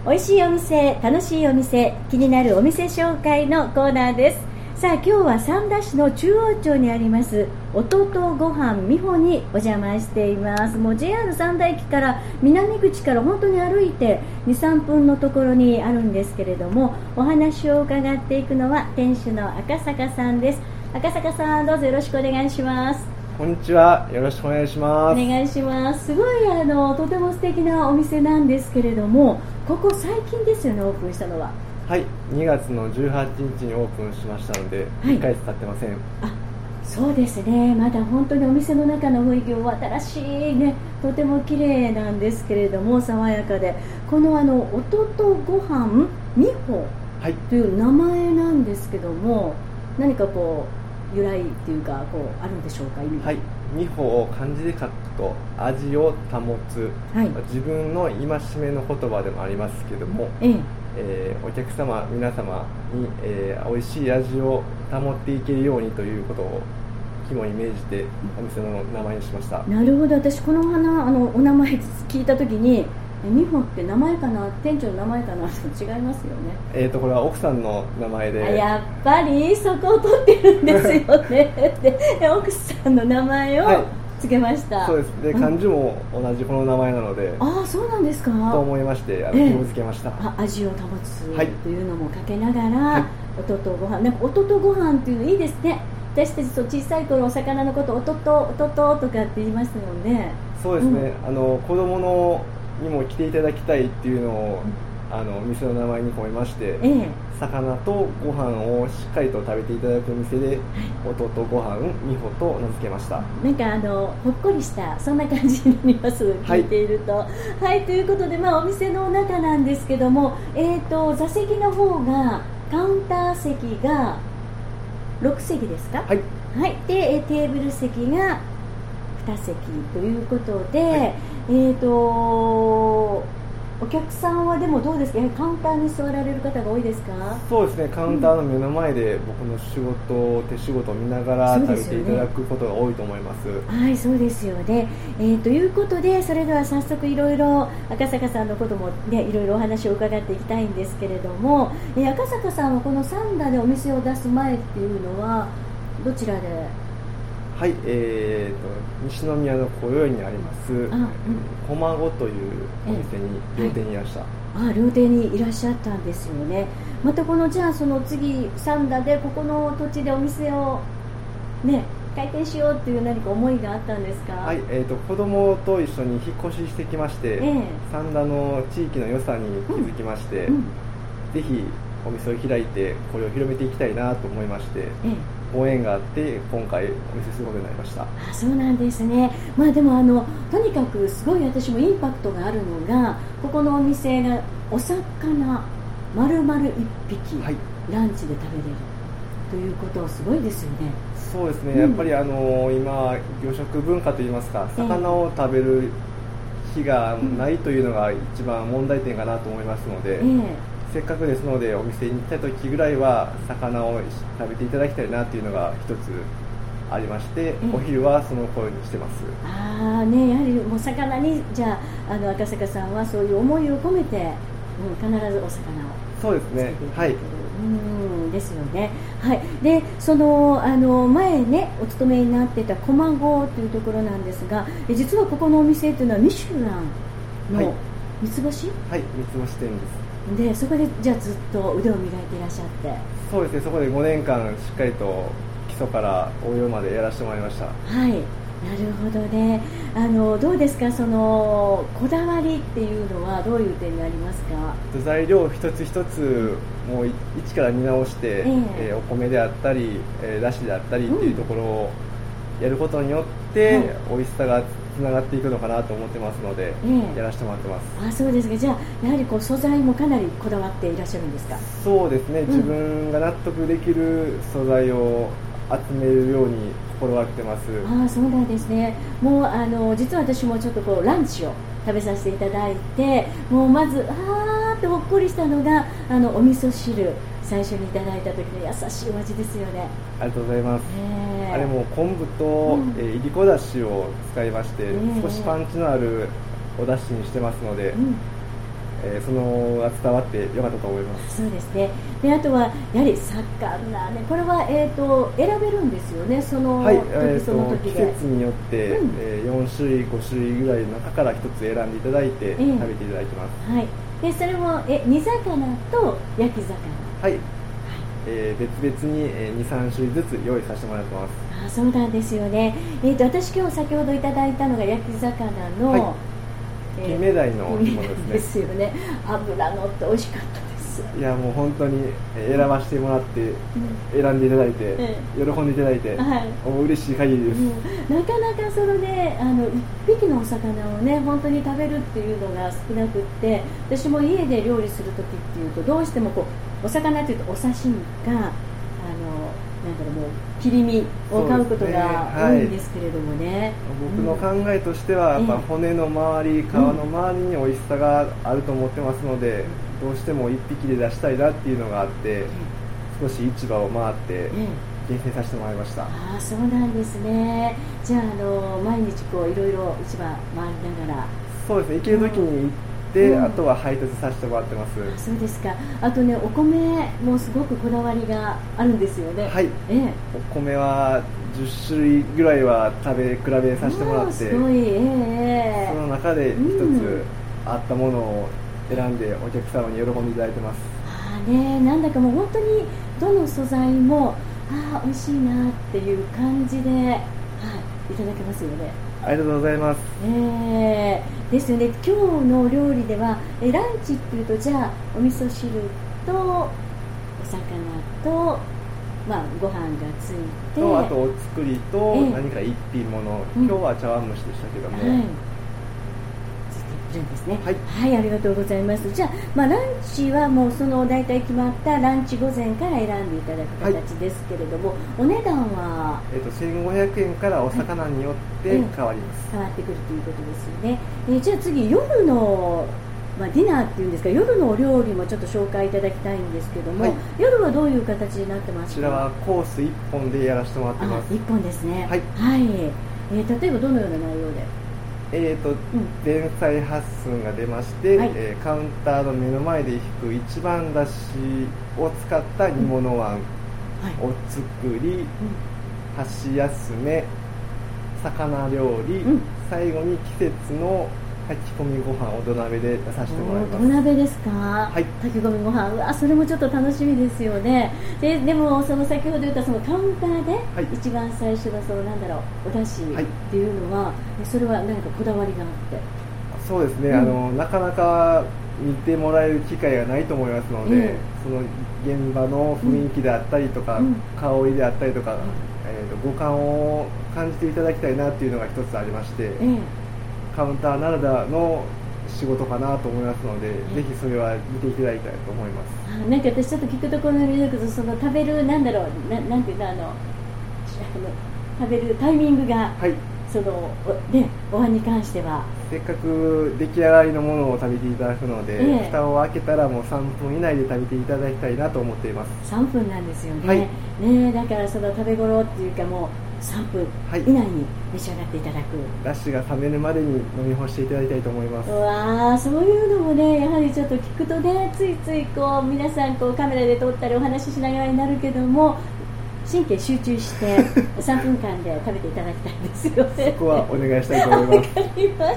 美味しいお店、楽しいお店、気になるお店紹介のコーナーです。さあ今日は三田市の中央町にあります弟ごはん美穂にお邪魔しています。もう JR 三田駅から南口から本当に歩いて 2,3 分のところにあるんですけれども、お話を伺っていくのは店主の赤坂さんです。赤坂さん、どうぞよろしくお願いします。 こんにちは、よろしくお願いします。 お願いします。すごいとても素敵なお店なんですけれども、ここ最近ですよね、オープンしたのは。 はい、2月の18日にオープンしましたので、1ヶ月経ってません。 あ、そうですね。まだ本当にお店の中の雰囲気も新しいね、とても綺麗なんですけれども、爽やかで、この弟ごはん美穂という名前なんですけども、何かこう由来っていうかこうあるんでしょうか、意味。 はい、美穂を漢字で書くと味を保つ、自分の戒めの言葉でもありますけども、お客様皆様に、美味しい味を保っていけるようにということを肝に銘じてお店の名前にしました。 なるほど。私このお名前聞いたときに、美穂って名前かな、店長の名前かなと違いますよね。 これは奥さんの名前で。 やっぱりそこを取ってるんですよねで奥さんの名前をつけました。 そうです。で、漢字も同じこの名前なので、 ああ、そうなんですか。 と思いまして紐付けました。 味を保つというのもかけながら、弟ごはん、なんか弟ごはんっていうのいいですね。私たちと小さい頃お魚のこと弟とかって言いましたもんね。 そうですね、子供にも来ていただきたいっていうのを、店の名前に込めまして、魚とご飯をしっかりと食べていただく店で、弟ごはん美穂と名付けました。 なんかほっこりしたそんな感じになります、聞いていると。はい、ということで、お店の中なんですけども、座席の方がカウンター席が6席ですか。はい、でテーブル席が2席ということで、お客さんはでもどうですか、カウンターに座られる方が多いですか。 そうですね、カウンターの目の前で僕の手仕事を見ながら食べていただくことが多いと思います。 はい、そうですよね。ということで、それでは早速いろいろ赤坂さんのこともね、いろいろお話を伺っていきたいんですけれども、赤坂さんはこの三田でお店を出す前っていうのはどちらで。 はい、西宮の小宵にあります駒子というお店に料亭にいらっしゃ料亭にいらっしゃったんですよね。またじゃあその次三田でここの土地でお店をね開店しようっていう何か思いがあったんですか。 はい、子供と一緒に引っ越ししてきまして、三田の地域の良さに気づきまして、ぜひお店を開いてこれを広めていきたいなと思いまして、ご縁があって今回お店することになりました。 そうなんですね。でもとにかくすごい私もインパクトがあるのが、ここのお店がお魚丸々1匹、ランチで食べれるということはすごいですよね。 そうですね、やっぱり今魚食文化といいますか、魚を食べる日がないというのが一番問題点かなと思いますので、せっかくですのでお店に来た時ぐらいは魚を食べていただきたいなというのが一つありまして、お昼はその声にしてます。 やはりもう魚にじゃあ赤坂さんはそういう思いを込めて、必ずお魚をそうですね、 ですよね。でその前ねお勤めになってた駒子というところなんですが、実はここのお店というのはミシュランの三つ星、 三つ星店です。 でそこでじゃあずっと腕を磨いていらっしゃって。 そうですね、そこで5年間しっかりと基礎から応用までやらせてもらいました。 なるほどね。どうですか、そのこだわりっていうのはどういう点にありますか。 材料一つ一つもう一から見直して、お米であったり、だしであったりっていうところをやることによって、美味しさがつながっていくのかなと思ってますので、やらせてもらってます。 そうですか。じゃあやはり素材もかなりこだわっていらっしゃるんですか。 そうですね、自分が納得できる素材を集めるように心がけてます。 そうなんですね。もう実は私もちょっとランチを食べさせていただいて、もうまずってほっこりしたのがお味噌汁、最初にいただいた時の優しいお味ですよね。 ありがとうございます。あれも昆布といりこだしを使いまして、少しパンチのあるおだしにしてますので、 そのが伝わってよかったと思います。 そうですね。であとはやはり魚ね、これは、選べるんですよね、その時、その時で季節によって、4種類5種類ぐらいの中から1つ選んでいただいて、食べていただきます。 はい。でそれも煮魚と焼き魚、 はい、別々に、2,3 種類ずつ用意させてもらってます。 そうなんですよね。私今日先ほどいただいたのが焼き魚の、 金目鯛のものですね。 ですよね。脂乗って美味しかったです。 いやもう本当に選ばせてもらって、選んでいただいて、喜んでいただいて、嬉しい限りです。 なかなかそれで一匹のお魚をね本当に食べるっていうのが少なくって、私も家で料理する時っていうとどうしてもこうお魚っていうとお刺身かなんだろう、もう切り身を買うことが多いんですけれどもね。 僕の考えとしては、やっぱ骨の周り、皮の周りに美味しさがあると思ってますので、どうしても一匹で出したいなっていうのがあって、少し市場を回って厳選させてもらいました。 そうなんですね。じゃあ、毎日こういろいろ市場回りながら。 そうですね、行ける時に行って、あとは配達させてもらってます。 そうですか。あとね、お米もすごくこだわりがあるんですよね。 はい、お米は10種類ぐらいは食べ比べさせてもらって、 すごい、 その中で一つあったものを選んでお客様に喜んでいただいてます。 なんだかもう本当にどの素材も美味しいなっていう感じで、いただけますよね。 ありがとうございます。 ですよね。今日の料理ではランチっていうと、じゃあお味噌汁とお魚と、ご飯がついて、 あとお作りと何か一品もの、今日は茶碗蒸しでしたけども、 ついているんですね。ありがとうございます。じゃあ、ランチはもうその大体決まったランチ午前から選んでいただく形ですけれども、お値段は、 1,500円からお魚によって変わります。 変わってくるということですよね。じゃあ次、夜のディナーっていうんですか、夜のお料理もちょっと紹介いただきたいんですけども、夜はどういう形になってますか？こちらはコース1本でやらせてもらってます。 1本ですね。例えばどのような内容で？ 前菜8寸が出まして、カウンターの目の前で引く一番だしを使った煮物椀、お作り、箸休め、魚料理、最後に季節の炊き込みご飯を土鍋で出させてもらいます。土鍋ですか？炊き込みご飯、それもちょっと楽しみですよね。でもその先ほど言ったそのカウンターで一番最初のそのなんだろう、お出汁っていうのは、それは何かこだわりがあって？そうですね、 なかなか見てもらえる機会がないと思いますので、その現場の雰囲気であったりとか、香りであったりとか、五感を感じていただきたいなっていうのが一つありまして、カウンターならではの仕事かなと思いますので、ぜひそれは見ていただきたいと思います。 なんか私ちょっと聞くところによるけど、その食べるなんだろう、なんていうの、食べるタイミングが、そのお椀に関してはせっかく出来上がりのものを食べていただくので、蓋を開けたらもう3分以内で食べていただきたいなと思っています。 3分なんですよね。だからその食べ頃っていうか、もう3分以内に召し上がっていただく。 だしが冷めるまでに飲み干していただきたいと思います。 そういうのもね、やはりちょっと聞くとね、ついついこう皆さんこうカメラで撮ったりお話ししながらになるけども、神経集中して3分間で食べていただきたいんですよね。 そこはお願いしたいと思います。 わかりました。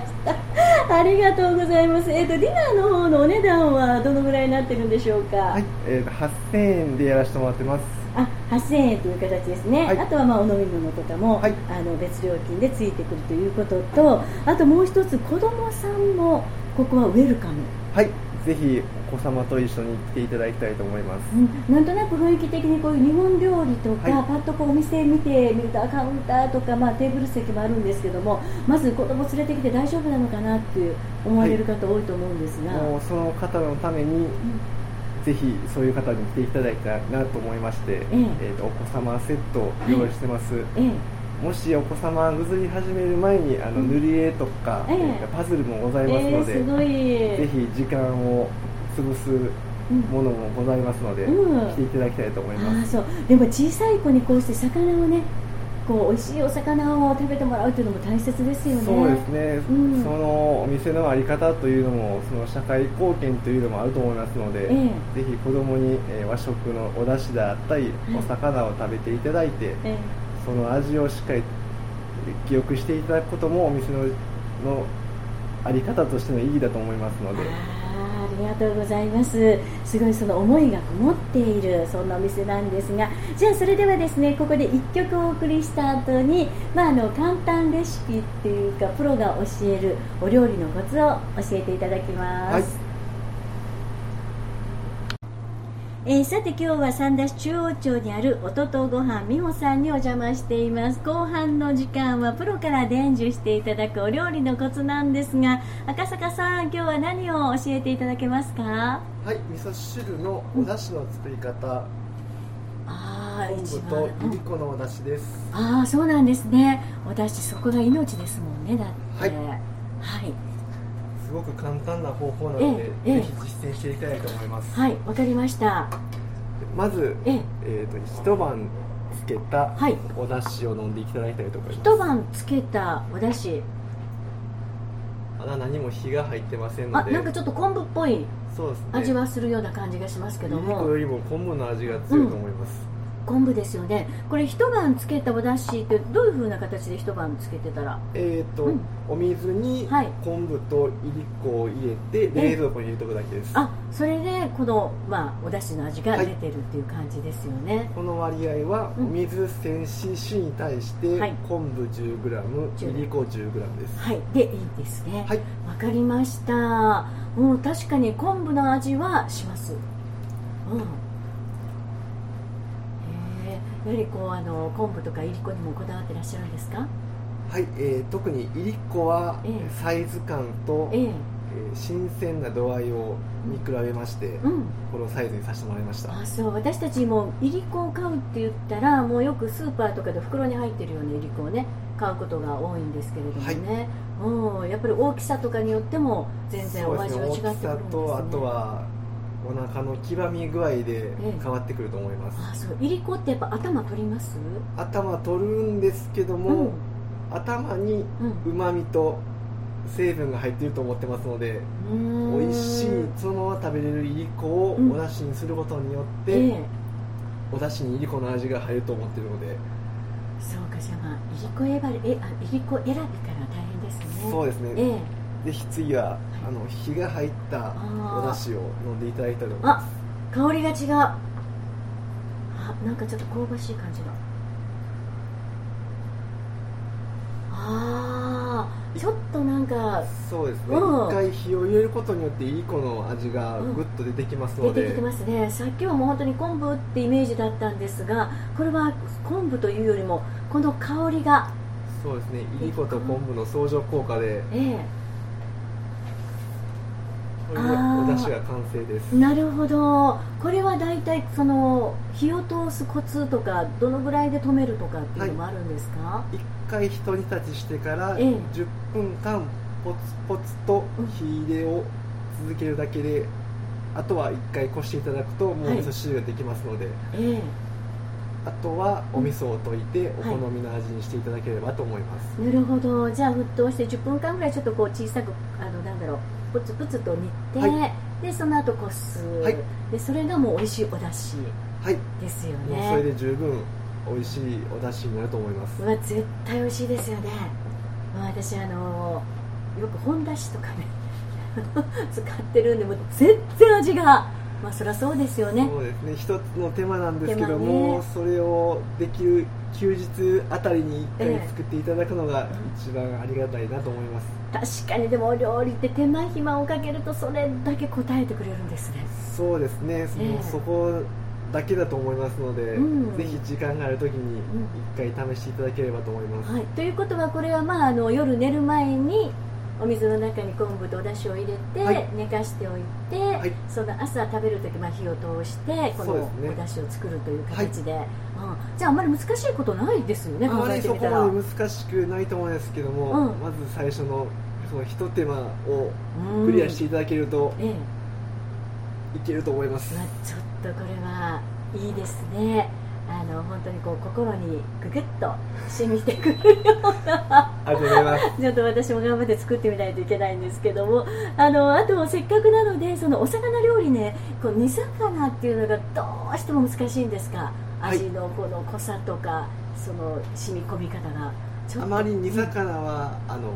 ありがとうございます。ディナーの方のお値段はどのぐらいになってるんでしょうか ？8,000円でやらせてもらってます。 8,000円という形ですね。あとはお飲み物とかも、別料金でついてくるということと、あともう一つ、子どもさんもここはウェルカム。 ぜひお子様と一緒に来ていただきたいと思います。 なんとなく雰囲気的にこういう日本料理とか、パッとこうお店見てみるとカウンターとか、テーブル席もあるんですけども、まず子供連れてきて大丈夫なのかなって思われる方多いと思うんですが、 もうその方のために、ぜひそういう方に来ていただきたいなと思いまして、お子様セットを用意してます。もしお子様がぐずり始める前に塗り絵とか、パズルもございますので、ぜひ時間を潰すものもございますので、来ていただきたいと思います。 でも小さい子にこうして魚をね、 こう美味しいお魚を食べてもらうというのも大切ですよね。 そうですね、そのお店の在り方というのもその社会貢献というのもあると思いますので、ぜひ子供に和食のお出汁であったり、お魚を食べていただいて、その味をしっかり記憶していただくこともお店の在り方としての意義だと思いますので。 ありがとうございます。すごいその思いがこもっているそんなお店なんですが、じゃあそれではですね、ここで1曲お送りした後に、簡単レシピっていうかプロが教えるお料理のコツを教えていただきます。さて今日は三田市中央町にあるおととごはん美穂さんにお邪魔しています。後半の時間はプロから伝授していただくお料理のコツなんですが、赤坂さん、今日は何を教えていただけますか？ はい、味噌汁のお出汁の作り方、昆布といりこのお出汁です。 そうなんですね。お出汁、そこが命ですもんね。だってすごく簡単な方法なので、ぜひ実践していきたいと思います。 はい、わかりました。 まず、一晩つけたお出汁を飲んでいただきたいと思います。 一晩つけたお出汁、 まだ何も火が入ってませんので、 なんかちょっと昆布っぽい味はするような感じがしますけども、 いりこよりも昆布の味が強いと思います。 昆布ですよね。これ一晩つけたお出汁ってどういう風な形で一晩つけてたら、 お水に昆布といりこを入れて冷蔵庫に入れておくだけです。 それでこの、お出汁の味が出てるっていう感じですよね。 この割合はお水 1000cc に対して昆布 10g、いりこ 10g です。 でいいですね。わかりました。もう確かに昆布の味はします。やはり昆布とかいりこにもこだわってらっしゃるんですか？ 特にいりこはサイズ感と、新鮮な度合いを見比べまして、このサイズにさせてもらいました。 私たちもいりこを買うって言ったら、もうよくスーパーとかで袋に入ってるようないりこをね買うことが多いんですけれどもね、やっぱり大きさとかによっても全然お味は違ってくるんですね。 大きさと、あとはお腹の黄ばみ具合で変わってくると思います。 いりこってやっぱ頭取ります？ 頭取るんですけども、頭にうまみと成分が入っていると思ってますので、美味しいそのまま食べれるいりこをお出汁にすることによって、お出汁にいりこの味が入ると思っているので。 そうか、じゃあいりこ選びから大変ですね。 そうですね。ぜひ次は火が入ったお出汁を飲んでいただいたらと思います。 香りが違う。なんかちょっと香ばしい感じだ。ちょっとなんかそうですね、一回火を入れることによっていりこの味がぐっと出てきますので、 出てきてますね。さっきはもう本当に昆布ってイメージだったんですが、これは昆布というよりもこの香りが、 そうですね、いりこと昆布の相乗効果で、これでお出汁が完成です。 なるほど。これはだいたいその火を通すコツとか、どのぐらいで止めるとかっていうのもあるんですか？ 一回ひと煮立ちしてから10分間ポツポツと火入れを続けるだけで、あとは一回こしていただくともう味噌汁ができますので、あとはお味噌を溶いてお好みの味にしていただければと思います。 なるほど。じゃあ沸騰して10分間ぐらいちょっとこう小さくプツプツと煮て、でその後こす、でそれがもう美味しいお出汁ですよね。 それで十分美味しいお出汁になると思います。 絶対美味しいですよね。私よく本出汁とかね使ってるんで、もう全然味が、そりゃそうですよね。 そうですね、一つの手間なんですけども、それをできる休日あたりに1回作っていただくのが一番ありがたいなと思います。 確かに。でもお料理って手間暇をかけるとそれだけ応えてくれるんですね。 そうですね、そこだけだと思いますので、ぜひ時間があるときに1回試していただければと思います。 ということは、これは夜寝る前にお水の中に昆布とお出汁を入れて寝かしておいて、その朝食べるとき火を通してこのお出汁を作るという形で、じゃああんまり難しいことないですよね。 あまりそこまで難しくないと思うんですけども、まず最初のその一手間をクリアしていただけるといけると思います。 ちょっとこれはいいですね。 本当にこう心にググッと染みてくるようなありがとうございますちょっと私も頑張って作ってみないといけないんですけども、あとせっかくなのでそのお魚料理ね、こう煮魚っていうのがどうしても難しいんですか？味のこの濃さとかその染み込み方がちょっとあまり煮魚は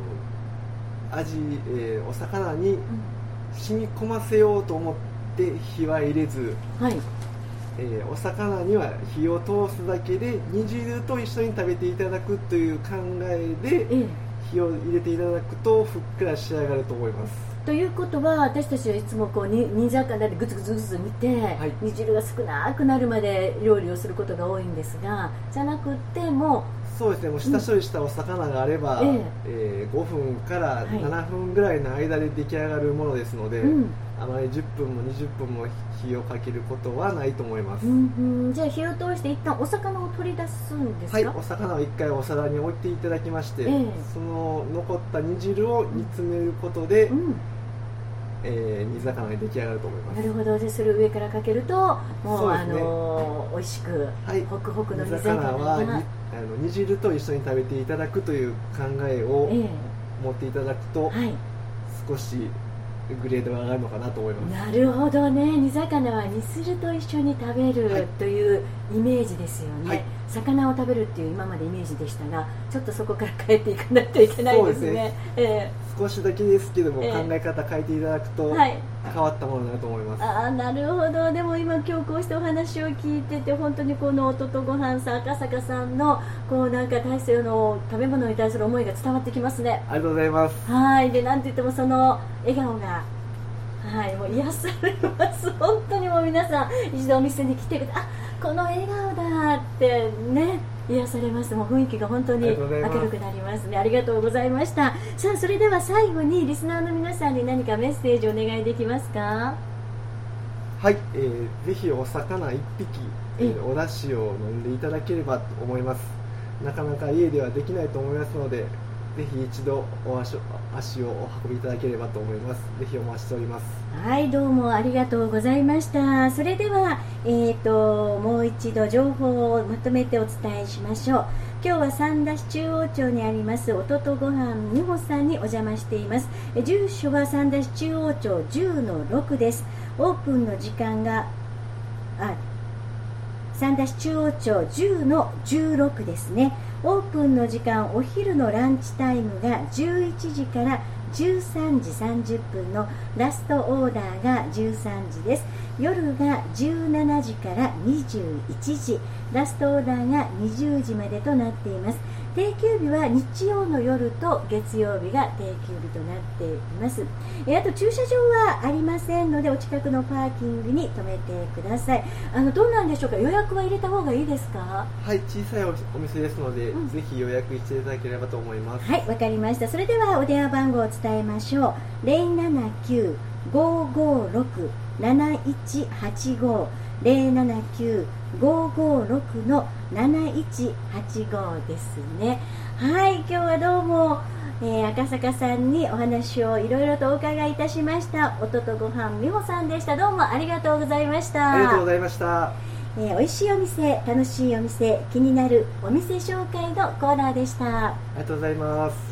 お魚に染み込ませようと思って火は入れず、 はい、 お魚には火を通すだけで煮汁と一緒に食べていただくという考えで、火を入れていただくとふっくら仕上がると思います。 ということは私たちはいつもこう煮魚でグツグツグツ煮て、 はい、 煮汁が少なくなるまで料理をすることが多いんですが、じゃなくってもそうですね、もう下処理したお魚があれば、5分から7分ぐらいの間で出来上がるものですので、あまり10分も20分も火をかけることはないと思います。 じゃあ火を通して一旦お魚を取り出すんですか？ はい、お魚を一回お皿に置いていただきまして、その残った煮汁を煮詰めることで、煮魚が出来上がると思います。 なるほど。でそれを上からかけるともう、美味しく、ホクホクの煮魚は煮汁と一緒に食べていただくという考えを持っていただくと、少しグレードが上がるのかなと思います。 なるほどね。煮魚は煮汁と一緒に食べる、というイメージですよね、魚を食べるっていう今までイメージでしたが、ちょっとそこから変えていかないといけないですね。 少しだけですけども、考え方変えていただくと、変わったものになると思います。 なるほど。でも今こうしてお話を聞いてて、本当にこの音とごはんさん、赤坂さんのこうなんか大勢の食べ物に対する思いが伝わってきますね。 ありがとうございます。 でなんといってもその笑顔がもう癒されます本当にもう皆さん一度お店に来てこの笑顔だってね、癒されます。もう雰囲気が本当に明るくなりますね。ありがとうございました。さあそれでは最後にリスナーの皆さんに何かメッセージをお願いできますか？ はい、ぜひお魚1匹、お出汁を飲んでいただければと思います。なかなか家ではできないと思いますので、ぜひ一度足をお運びいただければと思います。ぜひお待ちしております。 どうもありがとうございました。それでは、もう一度情報をまとめてお伝えしましょう。今日は三田市中央町にあります音とごはん美穂さんにお邪魔しています。住所は三田市中央町 10-6 です。オープンの時間が三田市中央町 10-16 ですね。オープンの時間、お昼のランチタイムが11時から13時30分のラストオーダーが13時です。夜が17時から21時、ラストオーダーが20時までとなっています。定休日は日曜の夜と月曜日が定休日となっています。あと駐車場はありませんので、お近くのパーキングに停めてください。どうなんでしょうか、予約は入れた方がいいですか？ はい、小さいお店ですので、ぜひ予約していただければと思います。 はい、わかりました。それではお電話番号を伝えましょう。079-556-7185 079-556-7185 ですね。今日はどうも、赤坂さんにお話をいろいろとお伺いいたしました。音とごはん美穂さんでした。どうもありがとうございました。 ありがとうございました。 美味しいお店、楽しいお店、気になるお店紹介のコーナーでした。 ありがとうございます。